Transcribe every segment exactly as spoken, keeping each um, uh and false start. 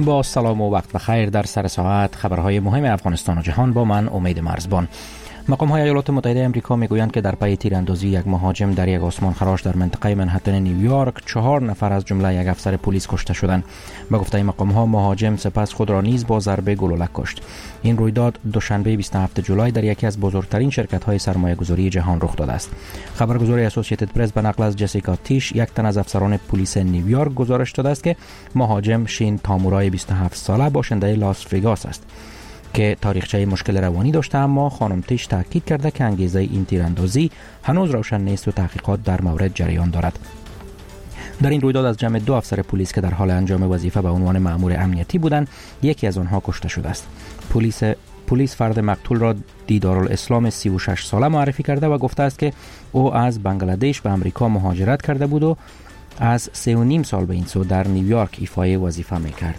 با سلام و وقت بخیر. در سر ساعت خبرهای مهم افغانستان و جهان با من امید مرزبان. مقام‌های ایالات متحده آمریکا میگویند که در پی تیراندازی یک مهاجم در یک آسمان خراش در منطقه منهتن نیویورک چهار نفر از جمله یک افسر پلیس کشته شدند. به گفته مقام‌ها مهاجم سپس خود را نیز با ضربه گلوله کشت. این رویداد دوشنبه بیست و هفتم جولای در یکی از بزرگترین شرکت‌های سرمایه‌گذاری جهان رخ داده است. خبرگزاری اسوسییتد پرس به نقل از جسیکا تیش، یک تن از افسران پلیس نیویورک، گزارش داده است که مهاجم شین تامورای بیست و هفت ساله باشنده لاس وگاس است که تاریخچه مشکل روانی داشته، اما خانم تیش تاکید کرده که انگیزه این تیراندازی هنوز روشن نیست و تحقیقات در مورد جریان دارد. در این رویداد از جمع دو افسر پلیس که در حال انجام وظیفه به عنوان مأمور امنیتی بودند، یکی از آنها کشته شده است. پلیس پلیس فرد مقتول را دیدارالاسلام سی و شش ساله معرفی کرده و گفته است که او از بنگلادش به آمریکا مهاجرت کرده بود و از سه و نیم سال به این سو در نیویورک ایفای وظیفه می‌کرد.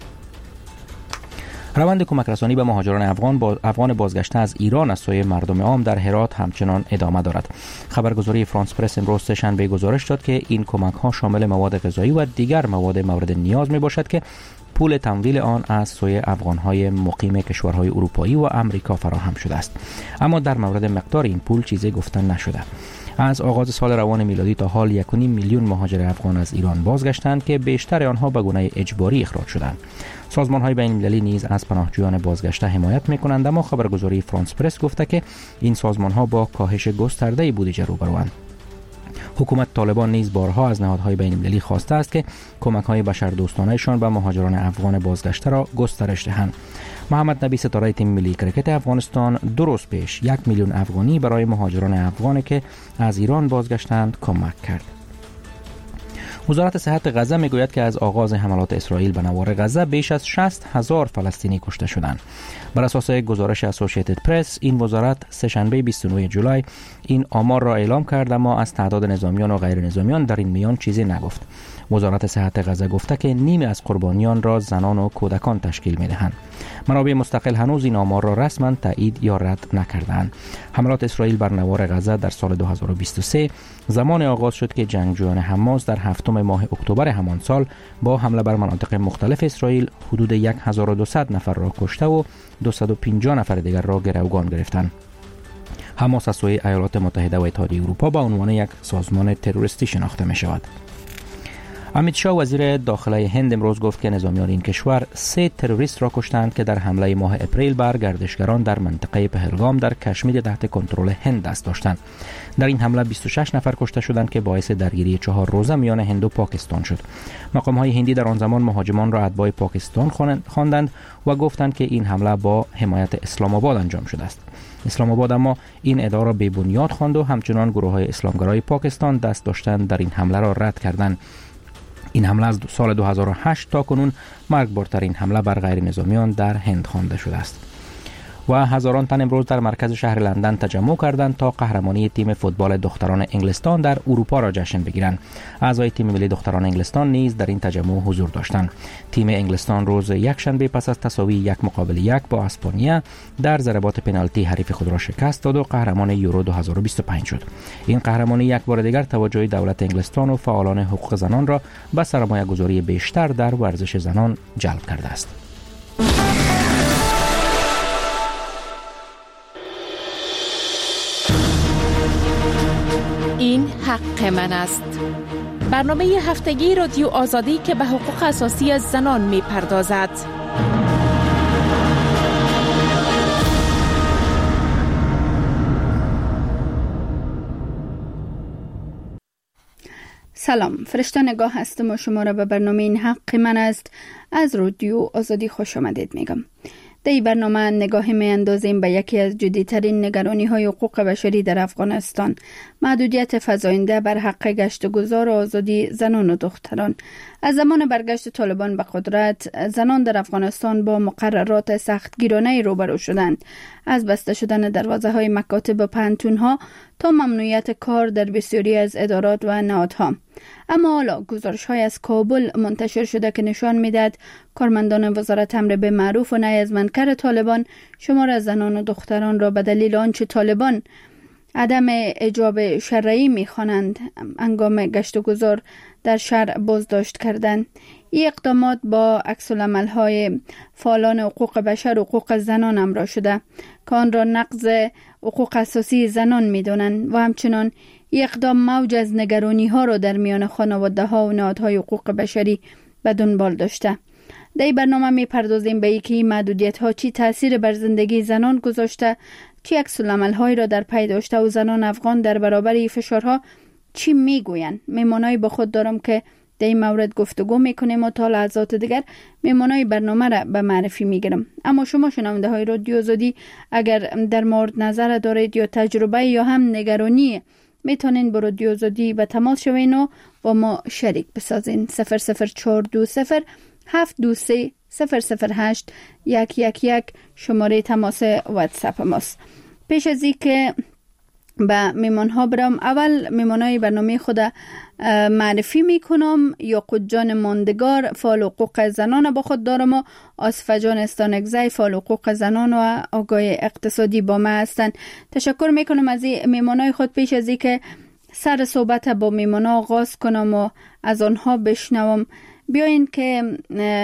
روند کمک رسانی به مهاجران افغان با افغان بازگشته از ایران از سوی مردم عام در هرات همچنان ادامه دارد. خبرگزاری فرانس پرس امروز سه‌شنبه گزارش داد که این کمک ها شامل مواد غذایی و دیگر مواد مورد نیاز می باشد که پول تمویل آن از سوی افغان های مقیم کشورهای اروپایی و آمریکا فراهم شده است، اما در مورد مقدار این پول چیزی گفته نشده. از آغاز سال روان میلادی تا حال یک و نیم میلیون مهاجر افغان از ایران بازگشتند که بیشتر آنها به گونه اجباری اخراج شدند. سازمان‌های بین‌المللی نیز از پناهجویان بازگشته حمایت می‌کنند، اما خبرگزاری فرانس پرس گفته که این سازمان‌ها با کاهش گسترده بودجه روبروند. حکومت طالبان نیز بارها از نهادهای بین‌المللی خواسته است که کمک‌های بشردوستانه‌شان به مهاجران افغان بازگشته را گسترش دهند. محمد نبی ستاره تیم ملی کرکت افغانستان دو روز پیش یک میلیون افغانی برای مهاجران افغانی که از ایران بازگشتند کمک کرد. وزارت صحت غزه میگوید که از آغاز حملات اسرائیل به نوار غزه بیش از شصت هزار فلسطینی کشته شدند. بر اساس گزارش اسوسییتد پرس، این وزارت سه‌شنبه بیست و نهم جولای این آمار را اعلام کرد، اما از تعداد نظامیان و غیر نظامیان در این میان چیزی نگفت. وزارت صحت غزه گفته که نیمی از قربانیان را زنان و کودکان تشکیل می‌دهند. منابع مستقل هنوز این آمار را رسما تایید یا رد نکردند. حملات اسرائیل بر نوار غزه در سال دو هزار و بیست و سه زمان آغاز شد که جنگجویان حماس در هفتم ماه اکتبر همان سال با حمله بر مناطق مختلف اسرائیل حدود هزار و دویست نفر را کشته و دویست و پنجاه نفر دیگر را گروگان گرفتند. حماس از سوی ایالات متحده و اتحادیه اروپا به عنوان یک سازمان تروریستی شناخته می شود. امیت شاه وزیر داخله هند امروز گفت که نظامیان این کشور سه تروریست را کشتند که در حمله ماه اپریل بر گردشگران در منطقه پهلگام در کشمیر تحت کنترل هند دست داشتند. در این حمله بیست و شش نفر کشته شدند که باعث درگیری چهار روزه میان هند و پاکستان شد. مقام‌های هندی در آن زمان مهاجمان را اتباع پاکستان خواندند و گفتند که این حمله با حمایت اسلام آباد انجام شده است. اسلام آباد اما این ادعا را بی بنیاد خواند و همچنان گروه‌های اسلامگرای پاکستان دست داشتند در این حمله را رد کردند. این حمله از سال دو هزار و هشت تا کنون مرگبارترین حمله بر غیر نظامیان در هند خوانده شده است. و هزاران تن امروز در مرکز شهر لندن تجمع کردند تا قهرمانی تیم فوتبال دختران انگلستان در اروپا را جشن بگیرند. اعضای تیم ملی دختران انگلستان نیز در این تجمع حضور داشتند. تیم انگلستان روز یکشنبه پس از تساوی یک مقابل یک با اسپانیا در ضربات پنالتی حریف خود را شکست داد و قهرمان یورو دو هزار و بیست و پنج شد. این قهرمانی یک بار دیگر توجه دولت انگلستان و فعالان حقوق زنان را به سرمایه‌گذاری بیشتر در ورزش زنان جلب کرده است. این حق من است. برنامه هفتگی رادیو آزادی که به حقوق اساسی از زنان می پردازد. سلام، فرشته نگاه هستم و شما را به برنامه این حق من است از رادیو آزادی خوش آمدید میگم. در این برنامه نگاهی می اندازیم به یکی از جدیترین نگرانی های حقوق بشری در افغانستان، محدودیت فزاینده بر حق گشت و گذار و آزادی زنان و دختران. از زمان برگشت طالبان به قدرت، زنان در افغانستان با مقررات سختگیرانه روبرو شدند، از بسته شدن دروازه های مکاتب و پانتون ها تا ممنوعیت کار در بسیاری از ادارات و نهادها. اما حالا گزارش های از کابل منتشر شده که نشان میدهد کارمندان وزارت امر به معروف و نهی از منکر طالبان شمار از زنان و دختران را به دلیل آنچه طالبان عدم اجاب شرعی می‌خوانند هنگام گشت و گذار در شهر بازداشت کردند. این اقدامات با عکس العمل‌های فعالان حقوق بشر و حقوق زنان همراه شده که آن را نقض حقوق اساسی زنان می‌دانند و همچنان این اقدام موج از نگرانی‌ها را در میان خانواده‌ها و نهادهای حقوق بشری به دنبال داشته. در این برنامه می‌پردازیم به اینکه این محدودیت‌ها چی تأثیر بر زندگی زنان گذاشته، چی عکس العمل‌هایی را در پی داشته و زنان افغان در برابر این فشارها چی میگویند. میمانایی با خود دارم که در این مورد گفتگو میکنیم و تا لحظات دیگر میمانای برنامه را به معرفی میگیرم. اما شما شنونده های رادیو آزادی اگر در مورد نظر دارید یا تجربه یا هم نگرانی میتونین با رادیو آزادی به تماس شوین و با ما شریک بسازین. صفر صفر چهار دو صفر هفت دو سه صفر صفر هشت یک یک یک شماره تماس واتساپ ماست. پیش از این که به میمان ها برم، اول میمان های برنامه خود معرفی میکنم. یاقوت جان ماندگار فعال حقوق زنان با خود دارم و آصفه جان استانکزی فعال حقوق زنان و آگاه اقتصادی با ما هستند. تشکر میکنم از این میمان های خود. پیش از این که سر صحبت با میمان ها آغاز کنم و از آنها بشنوم، بیاین که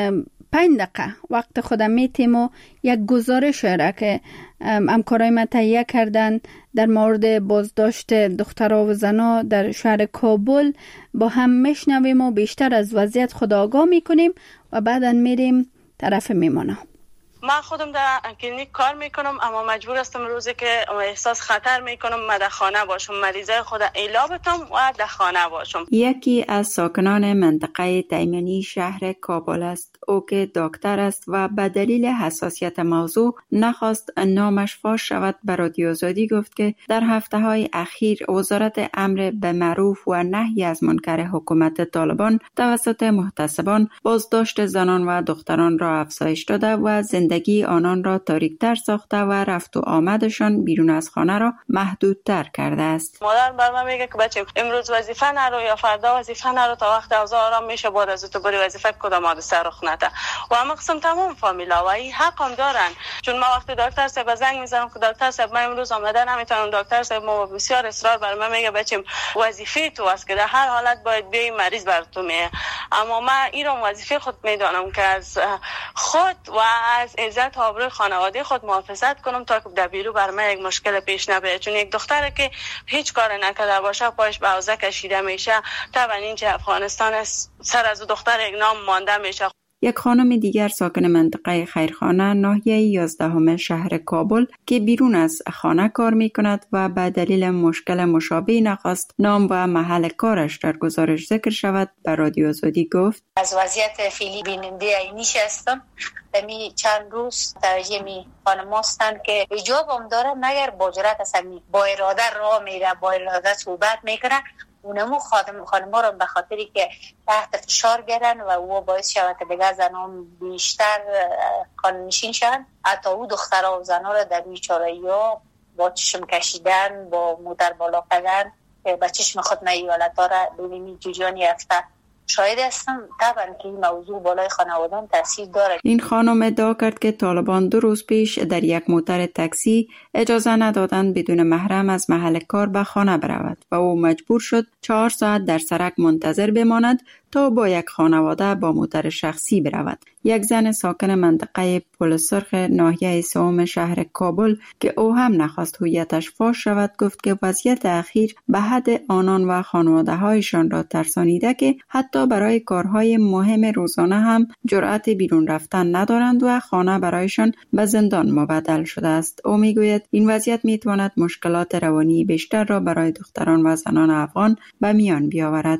پنج دقیقه وقت خودم میتیم و یک گزارش را که همکارای من تهیه کردن در مورد بازداشت دخترها و زنها در شهر کابل با هم میشنویم و بیشتر از وضعیت خود آگاه میکنیم و بعدا میریم طرف میمانه. من خودم در کلینیک کار میکنم اما مجبور هستم روزی که احساس خطر میکنم من در خانه باشم، مریضای خود ایلا بتم و در خانه باشم. یکی از ساکنان منطقه تیمنی شهر کابل است. او که دکتر است و به دلیل حساسیت موضوع نخواست نامش فاش شود به رادیو آزادی گفت که در هفته های اخیر وزارت امر به معروف و نهی از منکر حکومت طالبان توسط محتسبان بازداشت زنان و دختران را افزایش داده و زندگی آنان را تاریک‌تر ساخته و رفت و آمدشان بیرون از خانه را محدودتر کرده است. مادر بر من میگه که بچه امروز وظیفه نرو یا فردا وظیفه نرو تا وقت اوضاع آرام میشه بعد از تو بری وظیفه کدام حادثه رخ نده. و هم قسم تمام فامیلا و این حق هم دارن، چون ما وقتی دکتر صاحب زنگ میزنم که دکتر صاحب من امروز آمده نمیتونم، دکتر صاحب ما بسیار اصرار بر من میگه بچه وظیفه تو است که در هر حالت باید بیای مریض بر تو میه. اما من این رو وظیفه خود میدانم که از خود و از عزت و آبروی خانواده خود محافظت کنم تا که در بیرو بر من یک مشکل پیش نبره، چون یک دختره که هیچ کار نکرده باشه پایش به حوزه کشیده میشه. طبعا اینجا افغانستان سر از دختر یک نام مانده میشه. یک خانم دیگر ساکن منطقه خیرخانه ناحیه یازدهم شهر کابل که بیرون از خانه کار می کند و به دلیل مشکل مشابه نخواست نام و محل کارش در گزارش ذکر شود به رادیو آزادی گفت: از وضعیت فعلی بیننده عینیش هستم. دمی چند روز توجه می خانم هستند که حجاب هم داره مگر با جرأت هستن با اراده راه میره، با اراده صحبت میکنه. اونمو خانم خانم‌ها رو به خاطری که تحت فشار گرن و او باعث شود که دیگه زنان بیشتر قانونشین شن. حتی او دخترها و زنها رو در بیچاره‌ها با چشم کشیدن، با موتر بالا کردن به چشم خود ایالت‌ها را ببینید جوجان یافته شاید هستم. طبعا که این موضوع بالای خانوادان تاثیر داره. این خانم ادعا کرد که طالبان دو روز پیش در یک موتر تاکسی اجازه ندادند بدون محرم از محل کار به خانه برود و او مجبور شد چهار ساعت در سرک منتظر بماند تا با یک خانواده با موتر شخصی برود. یک زن ساکن منطقه پل سرخ ناحیه سوم شهر کابل که او هم نخواست هویتش فاش شود گفت که وضعیت اخیر به حد آنان و خانواده هایشان را ترسانیده که حتی برای کارهای مهم روزانه هم جرأت بیرون رفتن ندارند و خانه برایشان به زندان مبدل شده است. او میگوید این وضعیت میتواند مشکلات روانی بیشتر را برای دختران و زنان افغان به میان بیاورد.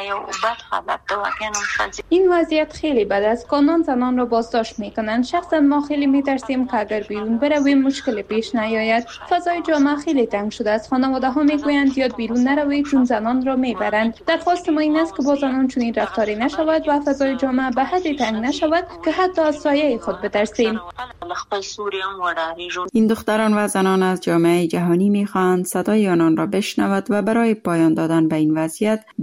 این وضعیت خیلی بد است. قانون زنان را بازداشت میکنند. شخصا ما خیلی میترسیم که اگر بیرون برویم مشکل پیش نیاید. فضای جامعه خیلی تنگ شده است. خانواده ها میگویند یاد بیرون نروید چون زنان را میبرند. درخواست ما این است که با زنان چنین رفتاری نشود و فضای جامعه به حدی تنگ نشود که حتی از سایه خود بترسیم. این دختران و زنان از جامعه جهانی میخواهند صدای آنان را بشنود و برای پایان دادن به این وضعیت بر طالبان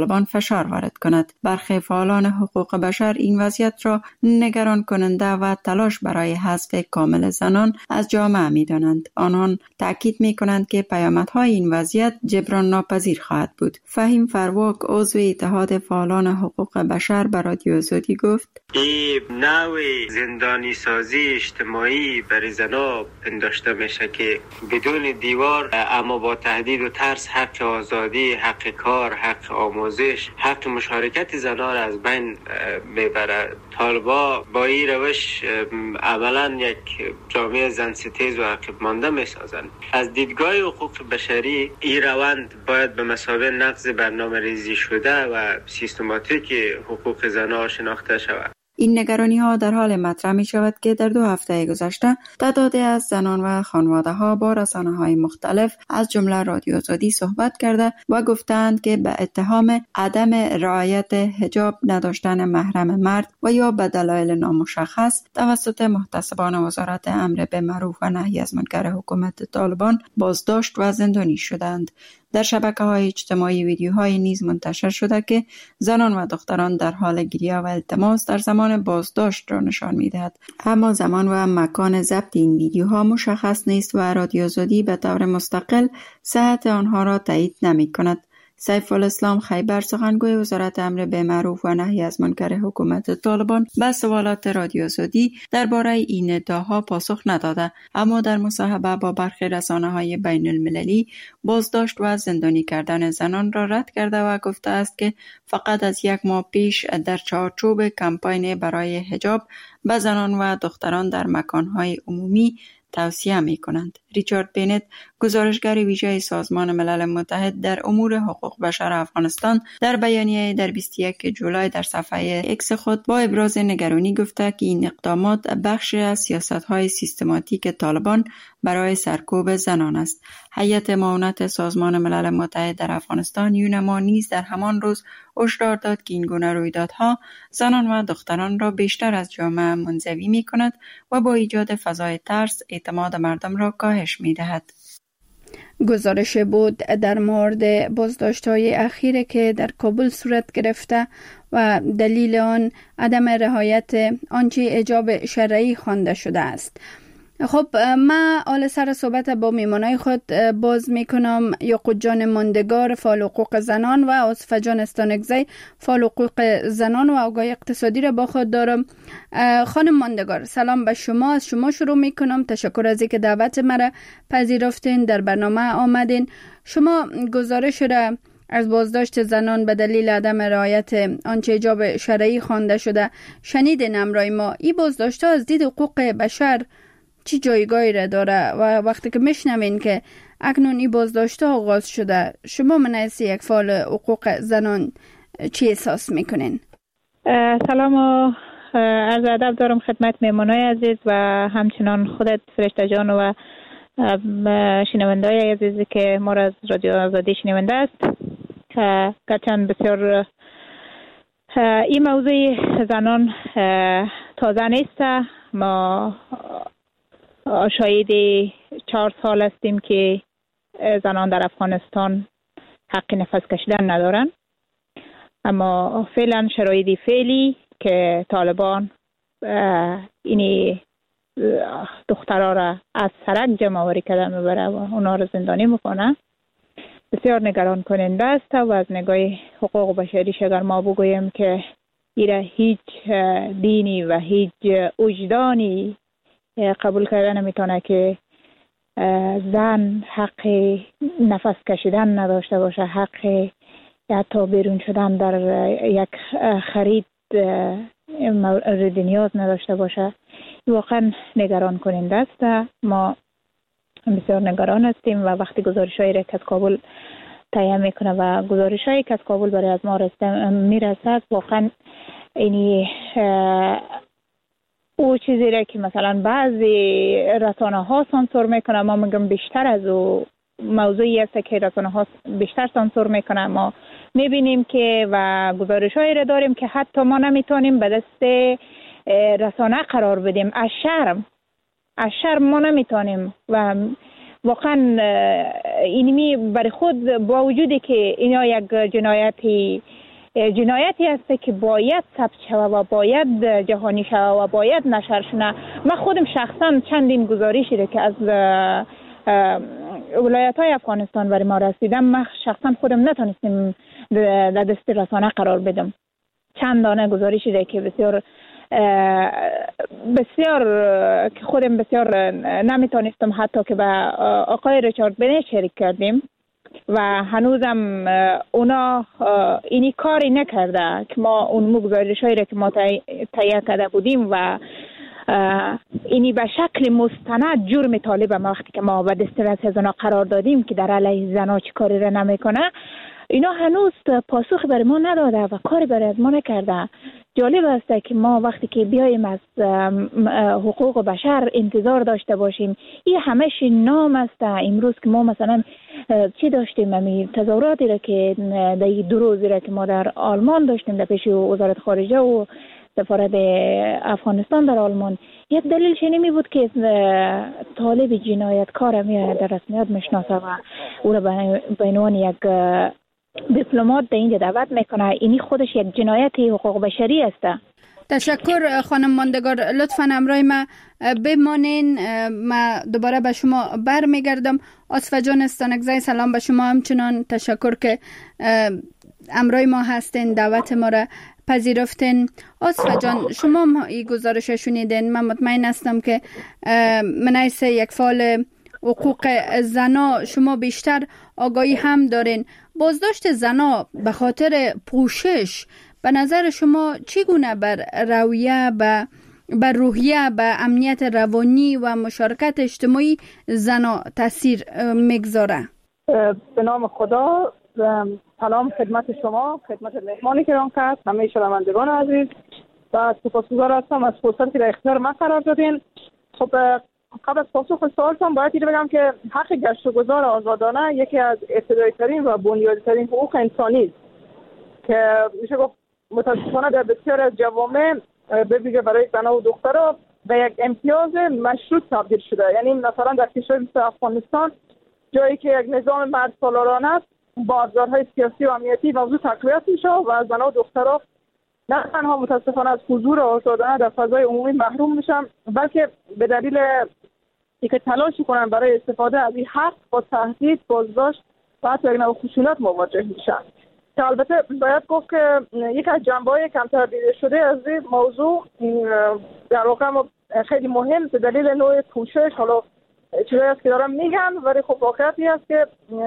طالبان فشار وارد کند. برخی فعالان حقوق بشر این وضعیت را نگران کننده و تلاش برای حذف کامل زنان از جامعه می دانند. آنان تاکید می کنند که پیامدهای این وضعیت جبران ناپذیر خواهد بود. فهیم فرواک عضو اتحاد فعالان حقوق بشر به رادیو آزادی گفت: این نوع زندانی سازی اجتماعی برای زنان پنداشته میشه که بدون دیوار اما با تهدید و ترس حق آزادی، حق کار، حق آموزش، حق مشارکت زنان را از بین میبره. طالبا با این روش عملا یک جامعه زن ستیز و عقب مانده میسازند. از دیدگاه حقوق بشری این روند باید به مثابه نقض برنامه ریزی شده و سیستماتیک حقوق زنان شناخته شود. این نگرانی ها در حال مطرح می شود که در دو هفته گذشته تعدادی از زنان و خانواده ها با رسانه های مختلف از جمله رادیو آزادی صحبت کرده و گفتند که به اتهام عدم رعایت حجاب، نداشتن محرم مرد و یا به دلایل نامشخص توسط محتسبان وزارت امر به معروف و نهی از منکر حکومت طالبان بازداشت و زندانی شدند. در شبکه‌های اجتماعی ویدیوهای نیز منتشر شده که زنان و دختران در حال گریه و التماس در زمان بازداشت را نشان می‌دهد. اما زمان و مکان ضبط این ویدیوها مشخص نیست و رادیو آزادی به طور مستقل صحت آنها را تایید نمی‌کند. سیف الاسلام خیبر، سخنگوی وزارت امر به معروف و نهی از منکر حکومت طالبان، به سوالات رادیو آزادی درباره این ادعاها پاسخ نداده، اما در مصاحبه با برخی رسانه‌های بین المللی بازداشت و زندانی کردن زنان را رد کرده و گفته است که فقط از یک ماه پیش در چارچوب کمپاین برای حجاب به زنان و دختران در مکان‌های عمومی توصیه می کنند. ریچارد بینت، گزارشگر ویژه سازمان ملل متحد در امور حقوق بشر افغانستان، در بیانیه در بیست و یک جولای در صفحه اکس خود با ابراز نگرانی گفته که این اقدامات بخشی از سیاست‌های سیستماتیک طالبان برای سرکوب زنان است. هیئت معاونت سازمان ملل متحد در افغانستان یونما نیز در همان روز هشدار داد که این گونه رویدادها زنان و دختران را بیشتر از جامعه منزوی می کند و با ایجاد فضای ترس اعتماد مردم را کاهش می دهد. گزارش بود در مورد بازداشت‌های اخیره که در کابل صورت گرفته و دلیل آن عدم رعایت آنچه حجاب شرعی خوانده شده است. خب من حال سر صحبت با میمانای خود باز میکنم. یاقوت جان ماندگار، فعال حقوق زنان، و آصفه جان استانکزی، فعال حقوق زنان و آگاهی اقتصادی را با خود دارم. خانم ماندگار، سلام به شما. از شما شروع میکنم. تشکر از اینکه دعوت مرا پذیرفتین، در برنامه آمدین. شما گزارش را از بازداشت زنان به دلیل عدم رعایت آنچه حجاب شرعی خوانده شده شنیدین همراه ما. این بازداشت ها از دید حقوق بشر چی جایگاهی را داره و وقتی که میشنوین که اکنون این بازداشت ها آغاز شده، شما من از یک فعال حقوق زنان چی احساس میکنین؟ سلام و عرض ادب دارم خدمت میمانای عزیز و همچنان خودت فرشته جان و شنونده‌های عزیزی که ما را از رادیو آزادی شنونده است. قطعا بسیار این موضوع زنان تازه نیست. ما شاید چهار سال هستیم که زنان در افغانستان حق نفس کشیدن ندارن، اما فعلا شرایط فعلی که طالبان اینی دخترها را از سرک جمع آوری کرده میبره و اونا را زندانی میکنه بسیار نگران کننده است. و از نگاه حقوق بشری اگر ما بگوییم که ایره هیچ دینی و هیچ وجدانی قبول کردن نمیتونه که زن حق نفس کشیدن نداشته باشه، حق حتی بیرون شدن در یک خرید مورد نیاز نداشته باشه. واقعا نگران کننده است. ما بسیار نگران هستیم و وقتی گزارش‌هایی را که از کابل تهیه میکنه و گزارش‌هایی که از کابل برای از ما میرسد، واقعا اینی او چیزی را که مثلا بعضی رسانه ها سانسور میکنه، ما میگم بیشتر از او موضوعی است که رسانه ها بیشتر سانسور میکنه. ما میبینیم که و گزارش هایی را داریم که حتی ما نمیتونیم به دست رسانه قرار بدیم. از شرم از شرم ما نمیتونیم و واقعا اینمی برای خود با وجودی که اینا یک جنایتی جنایتی است که باید ثبت شود و باید جهانی شود و باید نشر شود. من خودم شخصا چندین گزارشی را که از ولایت های افغانستان برای ما رسیدم، من شخصا خودم نتونستم در دست رسانه قرار بدم. چند دانه گزارشی را که بسیار بسیار که خودم بسیار نمیتونستم حتی که به آقای ریچارد بنی شریک کردیم و هنوزم اونا اینی کاری نکرده که ما اون گزارش‌هایی را که ما تهیه کرده بودیم و اینی به شکل مستند جرم طالب ما وقتی که ما به دست از اونا قرار دادیم که در علیه زنا چی کاری را نمیکنه، اینا هنوز پاسخ برای ما نداده و کاری برای از ما نکرده. جالب است که ما وقتی که بیایم از حقوق بشر انتظار داشته باشیم، این همش نام است. امروز که ما مثلا چی داشتیم، همین تظاهراتی را که در دو روزی را که ما در آلمان داشتیم در پیش وزارت خارجه و سفارت افغانستان در آلمان، یک دلیل نمی بود که طالب جنایتکار می در رسمیت میشناسه و او را به عنوان یک دیپلمات در اینجا دعوت میکنه. اینی خودش یک جنایت حقوق بشری است. تشکر خانم ماندگار، لطفاً همراه ما بمانین. ما دوباره به شما برمیگردم. آصفه جان استانکزی، سلام به شما. همچنان تشکر که همراه ما هستین، دعوت ما را پذیرفتین. آصفه جان، شما این گزارش شنیدین. من مطمئن هستم که من حیث یک فعال حقوق زنا شما بیشتر آگاهی هم دارین. بازداشت زنا به خاطر پوشش به نظر شما چگونه بر رویه، بر بر روحیه، به امنیت روانی و مشارکت اجتماعی زنا تاثیر میگذاره؟ به نام خدا، سلام خدمت شما، خدمت مهمانی که ران کرد، همه شنوندگان عزیز و سپاسگزار هستم از فرصتی که در اختیار من قرار دادین. خب قبل از پاسخ سوالتان باید اینو بگم که حق گشت و گذار آزادانه یکی از ابتدایی ترین و بنیادی ترین حقوق انسانی است که میشه گفت متاسفانه در بسیار از جوامع به ویژه برای زنان و دخترها به یک امتیاز مشروط تبدیل شده. یعنی مثلا در کشور مثل افغانستان، جایی که یک نظام مرد سالارانه است، با ابزارهای سیاسی و امنیتی موضوع تقویت میشه و زنان و دخترها نه تنها متاسفانه از حضور آزادانه در فضای عمومی محروم میشن، بلکه به دلیل اینکه تلاش کنن برای استفاده از این حق با تهدید، بازداشت و حتی یک نوع خشونت مواجه میشن. که البته باید گفت که یک از جنبه‌های کمتر دیده شده از این موضوع در واقع خیلی مهم به دلیل نوع پوشش، حالا چیزایی است که دارم میگن، ولی خب واقعیتی است که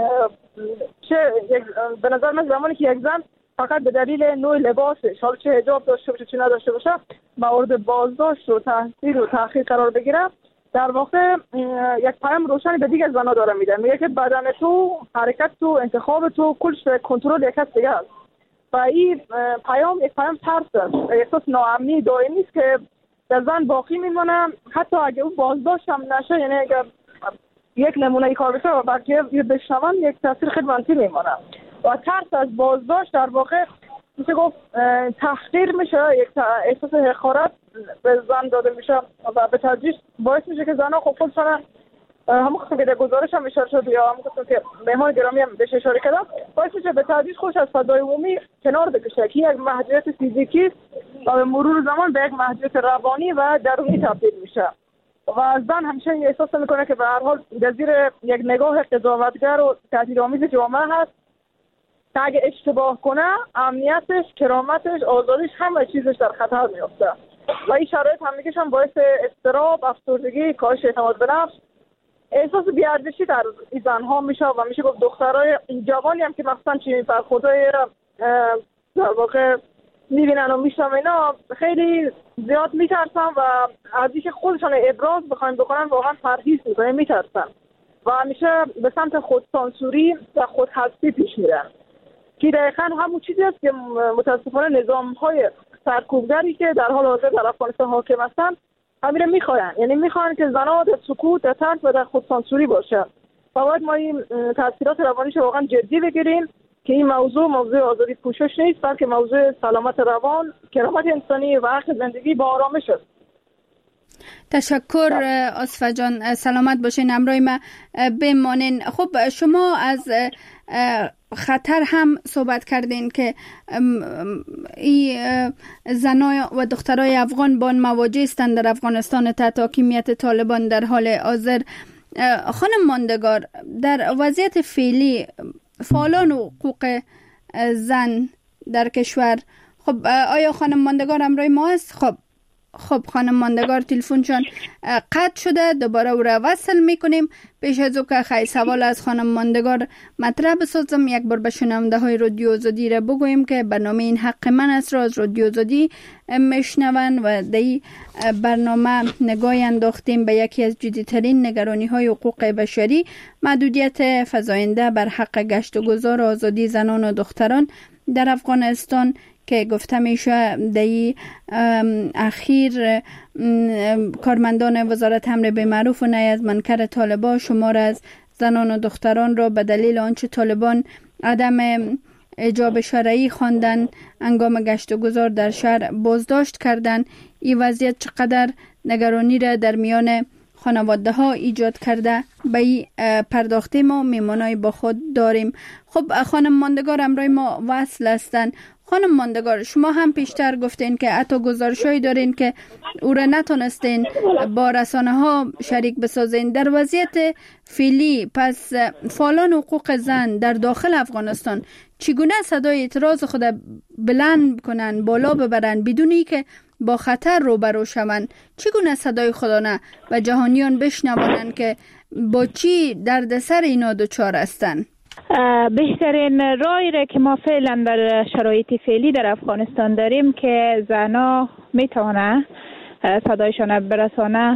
چه به نظر من زمانی که یک زن فقط به دلیل نوع لباسش، حالا چه حجاب داشته باشه چه نداشته باشه، مورد بازداشت و تحصیل و تأخیر قرار بگیره، در واقع یک پیام روشنی به دیگر زنها داره میده. میگه که بدن تو، حرکت تو، انتخاب تو کلش به کنترل یک کس دیگه است و این پیام یک پیام ترس است، احساس ناامنی دائمی است که در زن باقی میمونه حتی اگه اون بازداشت هم نشه. یعنی اگر یک نمونه ای کار بشه و بقیه بشنون، یک تاثیر خیلی منفی میمونه و ترس از بازداشت در واقع میشه گفت تحقیر میشه، یک احساس حقارت به زن داده میشه و به تدریج باعث میشه که زنها خب خودشون همون قسم که در گزارش هم اشاره شد یا همون قسم که مهمان گرامی هم بهش اشاره کردم، باعث میشه به تدریج خودش از فضای عمومی کنار بکشه که یک محدودیت فیزیکی و به مرور زمان به یک محدودیت روانی و درونی تبدیل میشه و زن همیشه احساس میکنه که به هر حال در زیر یک نگاه قضاوتگر و تهدیدآمیز جامعه هست که اگه اشتباه کنه امنیتش، کرامتش، آزادیش، همه چیزش در خطر میفته و این شرایط هم میگه هم باعث اضطراب، افسردگی، کاهش اعتماد به نفس، احساس بی‌ارزشی در این زنها میشه و میشه گفت دخترای جوانی هم که مثلا چنین برخوردهای در واقع میبینن و میشنون اینا خیلی زیاد میترسن و از اینکه خودشان ابراز بخواین بکنن واقعا پرهیز میکنن، میترسن و همیشه به سمت خودسانسوری و خودحذفی پیش میرن که دقیقاً همون چیزی است که متاسفانه نظام‌های سرکوبگری که در حال حاضر در افغانستان حاکم هستن همین میخواین، یعنی میخوان که زنها در سکوت، در ترس و در خودسانسوری باشه و باید ما این تاثیرات روانیش واقعا جدی بگیریم که این موضوع موضوع آزادی پوشش نیست، بلکه موضوع سلامت روان، کرامت انسانی و حق زندگی با آرامش است. تشکر آصفه جان، سلامت باشین، همراه ما بمانین. خب شما از خطر هم صحبت کردین که این زنای و دخترای افغان با مواجه هستند در افغانستان تحت حاکمیت طالبان در حال حاضر. خانم ماندگار، در وضعیت فعلی فعالان حقوق زن در کشور، خب آیا خانم ماندگار همراه ما است؟ خب خب خانم ماندگار تلفنشان قطع شده، دوباره او را وصل میکنیم. پیش از او که خیلی سوال از خانم ماندگار مطرح بسازم، یک بار به شنونده های رادیو آزادی را بگویم که برنامه این حق من است را از رادیو آزادی میشنون و در این برنامه نگاهی انداختیم به یکی از جدیترین نگرانی های حقوق بشری، محدودیت فزاینده بر حق گشت و گذار و آزادی زنان و دختران در افغانستان که گفته میشه در اخیر کارمندان وزارت امر بالمعروف و نهی از منکر طالبان شمار از زنان و دختران را به دلیل آنچه طالبان عدم حجاب شرعی خواندن هنگام گشت و گذار در شهر بازداشت کردند. این وضعیت چقدر نگرانی را در میان خانواده ها ایجاد کرده به این پرداخته ما میمانای با خود داریم. خب خانم ماندگار همراه ما وصل هستند. خانم ماندگار، شما هم پیشتر گفتین که حتی گزارشایی دارین که او را نتونستین با رسانه ها شریک بسازین. در وضعیت فعلی پس فعالان حقوق زن در داخل افغانستان چگونه صدای اعتراض خود بلند کنن، بالا ببرن بدونی که با خطر روبرو شوند؟ چگونه صدای خودانه و جهانیان بشنوانند که با چی دردسر اینا دچار هستند؟ بهترین راهی را که ما فعلا در شرایط فعلی در افغانستان داریم که زنا میتونه صدایشان برسانه،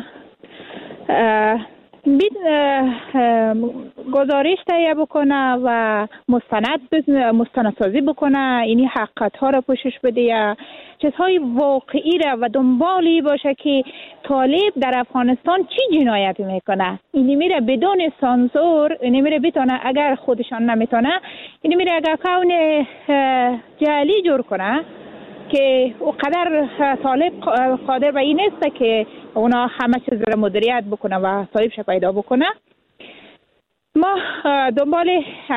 گزارش تهیه بکنه و مستند مستندسازی بکنه، اینی حقیقت ها را پوشش بده یا چیزهای واقعی را و دنبالی باشه که طالب در افغانستان چی جنایتی میکنه. اینی میره بدون سانسور، اینی میره بتونه اگر خودشان نمیتونه، اینی میره اگر کون جعلی جور کنه که او قدر طالب قادر به این است که اونا همه چیز را مدیریت بکنه و صاحبش پیدا بکنه. ما دنبال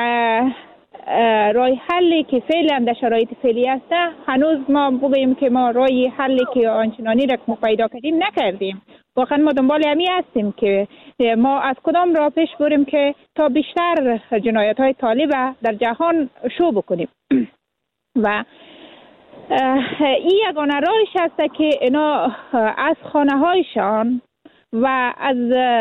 راه حلی که فعلا در شرایط فعلی است، هنوز ما بگوییم که ما راه حلی که آنچنانی را که پیدا کردیم نکردیم. واقعا ما دنبال همی هستیم که ما از کدام راه پیش بریم که تا بیشتر جنایت های طالب در جهان شو بکنیم و این یگانه راهش است که اینا از خانه هایشان و از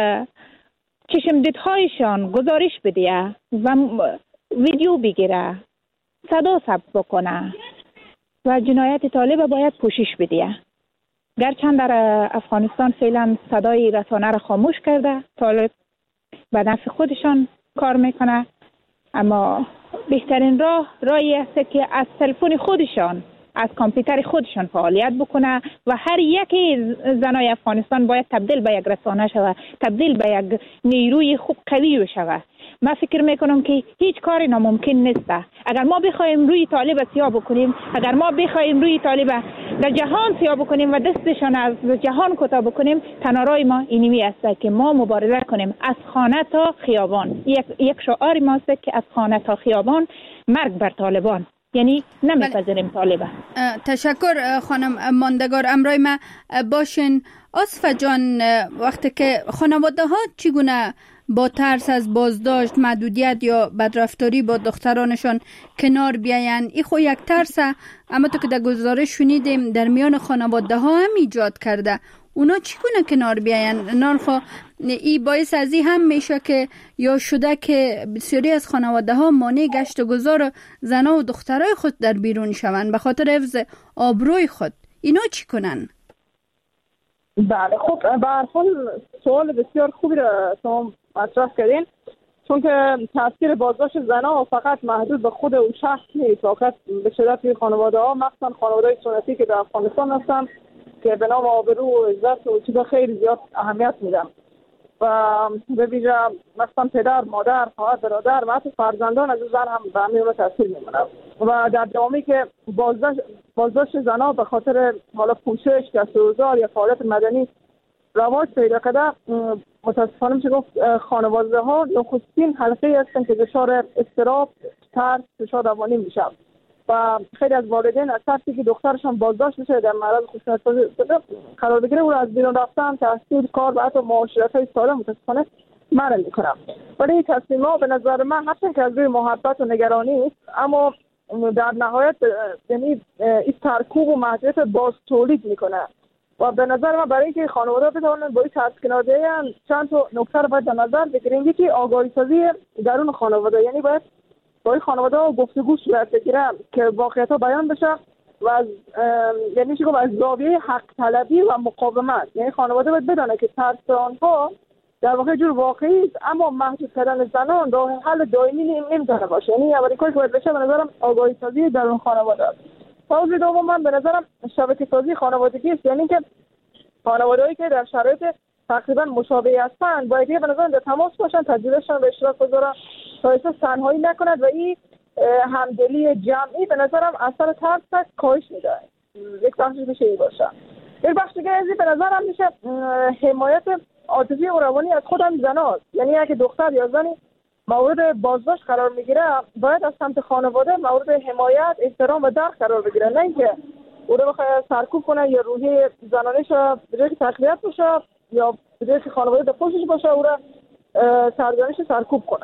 چشم دیدهایشان گزارش بده و ویدیو بگیره، صدا ثبت بکنه و جنایت طالب باید پوشش بده. گرچند در افغانستان فعلا صدای رسانه را خاموش کرده، طالب به نفع خودشان کار میکنه، اما بهترین راه راهی است که از تلفن خودشان، از کامپیوتر خودشان فعالیت بکنه و هر یکی زنای افغانستان باید تبدیل به یک رسانه شود، تبدیل به یک نیروی خوب قوی شود. من فکر میکنم که هیچ کاری ناممکن نیست. اگر ما بخوایم روی طالب سیاه بکنیم، اگر ما بخوایم روی طالب در جهان سیاه بکنیم و دستشان از جهان کوتاه بکنیم، تنها راه ما اینمی است که ما مبارزه کنیم از خانه تا خیابان. یک یک شعار ما است که از خانه تا خیابان، مرگ بر طالبان. یعنی نمیپذیریم طالبه. تشکر خانم ماندگار، امرای ما باشین. آصفه جان، وقتی که خانواده ها چگونه با ترس از بازداشت، محدودیت یا بدرفتاری با دخترانشان کنار بیاین، این خو یک ترسه، اما تو که در گزارش شنیدیم در میان خانواده ها هم ایجاد کرده. اونا چگونه کنار بیاین؟ نان خو ای باعث از این هم میشه که یا شده که بسیاری از خانواده ها مانع گشت و گذار زنا و دخترای خود در بیرون شوند به خاطر حفظ آبروی خود. اینا چی کنن؟ بله، خب به هر حال سوال بسیار خوبی را شما مطرح کردین، چون که تاثیر بازداشت زنا فقط محدود به خود اون شخص نیست، واقعا به شدت این خانواده ها، مخصوصا خانواده سنتی که در افغانستان هستن که به نام آبرو و عزت و چیزا خیلی زیاد اهمیت میدن و به ویژه مثلا پدر، مادر، خواهر، برادر و حتی فرزندان از زن هم به همین تاثیر میمونه و در جامعه‌ای که بازداشت بازداشت زنها به خاطر حالا پوشش، گشت و گذار یا فعالیت مدنی رواج پیدا کرده، متاسفانه میشه گفت خانواده ها نخستین حلقه هستن که دچار اضطراب، ترس، فشار روانی میشن و خیلی از والدین از ترسی که دخترشان بازداشت بشه در معرض خشونت‌سازی قرار بگیره او را از بیرون رفتن، تحصیل، کار و حتی معاشرت‌های سالم متاسفانه منع میکنم. ولی این تصمیم‌ها به نظر من هرچند که از روی محبت و نگرانی است، اما در نهایت یعنی این ترکوب و محدودیت باز تولید میکنه و به نظر من برای اینکه خانواده بتوانند با این ترس کنار بیایند چند تا نکته رو باید در نظر بگیریم. یکی آگاهی سازی درون خانواده، یعنی باید با این خانواده گفتگو صورت بگیره که واقعیت‌ها بیان بشه و از یعنی چیکار از زاویه حق طلبی و مقاومت، یعنی خانواده باید بدونه که ترس آنها در واقع جور واقعی است، اما محدود کردن زنان راه حل دائمی نمیتونه باشه. یعنی اولین کاری که باید بشه به نظرم آگاهی سازی درون خانواده است. موضوع دوم من به نظرم شبکه سازی خانوادگی است، یعنی که خانواده‌ای که در شرایط تقریبا مشابه هستند باید به نظرم در تماس باشن، تجربهشون به اشتراک بذارن تا احساس تنهایی نکنند و این همدلی جمعی به نظرم اثر ترس کاهش میده. یک بخشی میشه این باشه. یک بخش دیگه از به نظرم میشه حمایت عاطفی و روانی از خود هم زناست. یعنی اگه دختر یا زنی مورد بازداشت قرار میگیره باید از سمت خانواده مورد حمایت، احترام و درک قرار بگیره، نه اینکه او رو بخواد سرکوب کنه یا روحی زنانش به جای تقویت بشه یا به جای خانواده در پشتش باشه او رو سرزنش سرکوب کنه.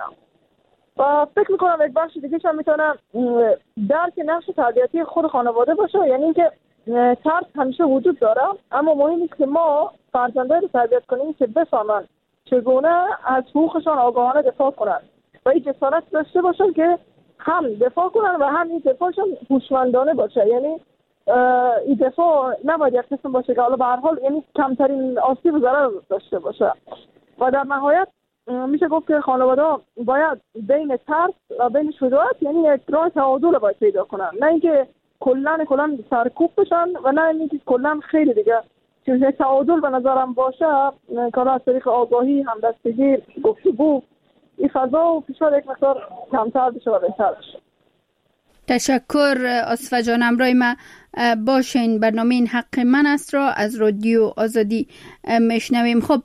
و فکر میکنم یک بخش دیگه هم میتونه درک نقش تربیتی خود خانواده باشه، یعنی اینکه ترس همیشه وجود داره اما مهم است که ما فرزندان رو تربیت کنیم که بفهمن چگونه از حقوقشان آگاهانه دفاع کنن و این جسارت داشته باشن که هم دفاع کنن و هم این دفاعشون هوشمندانه باشه. یعنی این دفاع نباید یک قسم باشه که حالا به هر حال یعنی کمترین آسیب و ضرر داشته باشه و در نهایت میشه گفت که خانواده باید بین ترس و بین شجاعت یعنی یک راه تعادل باید پیدا کنن، نه اینکه کلا کلا سرکوب بشن و نه اینکه کلا خیلی دیگه چیزی تعادل به نظرم باشه کار از طریق آگاهی، همدستگی، گفتگو این فضا و فشار یک مقدار کمتر بشه و بهتر بشه. تشکر آصفه جان. امروز ما باشین برنامه این حق من است را از رادیو آزادی میشنویم. خب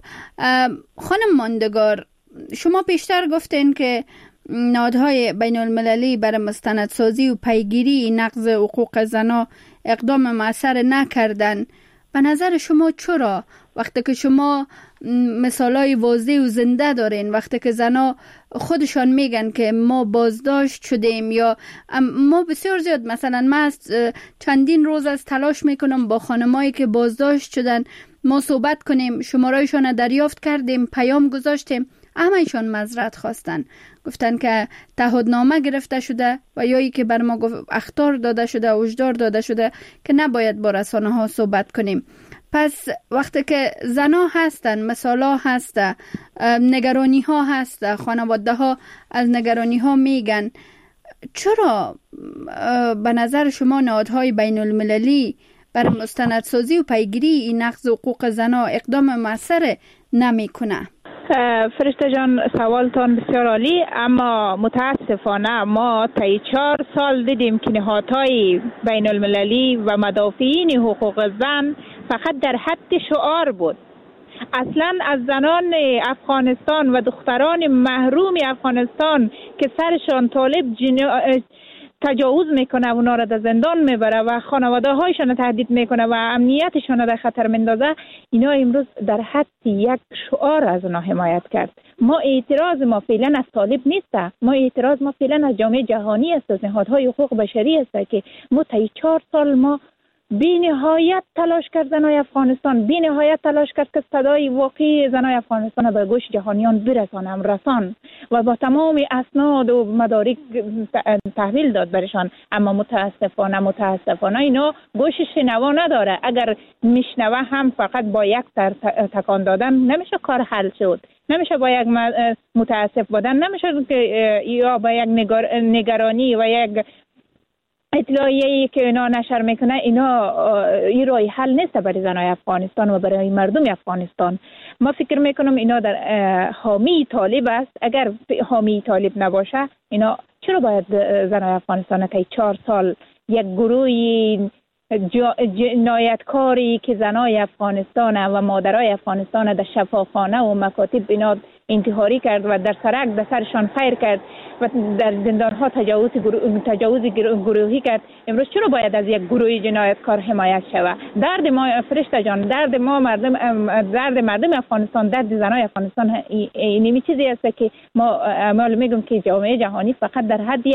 خانم ماندگار، شما پیشتر گفتین که نهادهای بین المللی برای مستندسازی و پیگیری نقض حقوق زنان اقدام مؤثر نکردن. به نظر شما چرا وقتی که شما مثالای واضح و زنده دارین، وقتی که زنا خودشان میگن که ما بازداشت شدیم یا ما بسیار زیاد مثلا ما چندین روز از تلاش میکنم با خانمایی که بازداشت شدن ما صحبت کنیم، شمارهایشان دریافت کردیم، پیام گذاشتیم، همه ایشان معذرت خواستن، گفتن که تعهدنامه گرفته شده و یا که بر ما اخطار داده شده، هشدار داده شده که نباید با رسانه ها صحبت کنیم. پس وقتی که زنا هستن، مثالا هسته، نگرانی ها هسته، خانواده ها از نگرانی ها میگن، چرا به نظر شما نهادهای بین المللی برای مستندسازی و پیگیری این نقض حقوق زنا اقدام مؤثر نمیکنه؟ فرشته جان سوالتان بسیار عالی، اما متاسفانه ما طی چهار سال دیدیم که نهادهای بین المللی و مدافعین حقوق زن فقط در حد شعار بود. اصلا از زنان افغانستان و دختران محروم افغانستان که سرشان طالب جنا... تجاوز میکنه و اونا را در زندان میبره و خانواده هایشان تهدید میکنه و امنیتشان در خطر میندازه، اینا امروز در حد یک شعار از اونا حمایت کرد. ما اعتراض ما فعلا از طالب نیست، ما اعتراض ما فعلا از جامعه جهانی است، از نهادهای حقوق بشری است که ما طی چهار سال ما بی نهایت تلاش کرد زنای افغانستان، بی نهایت تلاش کرد که صدای واقعی زنای افغانستان به گوش جهانیان برسانم رسان و با تمام اسناد و مدارک تحویل داد برشان، اما متاسفانه متاسفانه اینا گوش شنوا نداره. اگر میشنوه هم فقط با یک تر تکان دادن نمیشه کار حل شد، نمیشه با یک متاسف بودن، نمیشه که یا با یک نگرانی و یک اطلاعیه‌ای که اینا نشر میکنه اینا این راه حل نیست برای زنای افغانستان و برای مردم افغانستان. ما فکر میکنم اینا در حامی طالب است. اگر حامی طالب نباشه اینا چرا باید زنای افغانستان که چهار سال یک گروهی جنایتکاری که زنای افغانستان و مادرای افغانستان در شفاخانه و مکاتب بنا انتحاری کرد و در سرک در سرشان خیر کرد و در زندانها تجاوز گروه، تجاوز گروهی کرد. امروز چرا باید از یک گروه جنایتکار حمایت شود؟ درد ما فرشته جان، درد ما مردم، درد مردم افغانستان، درد زنای افغانستان اینمی چیزی است که ما معلومه میگم که جامعه جهانی فقط در حد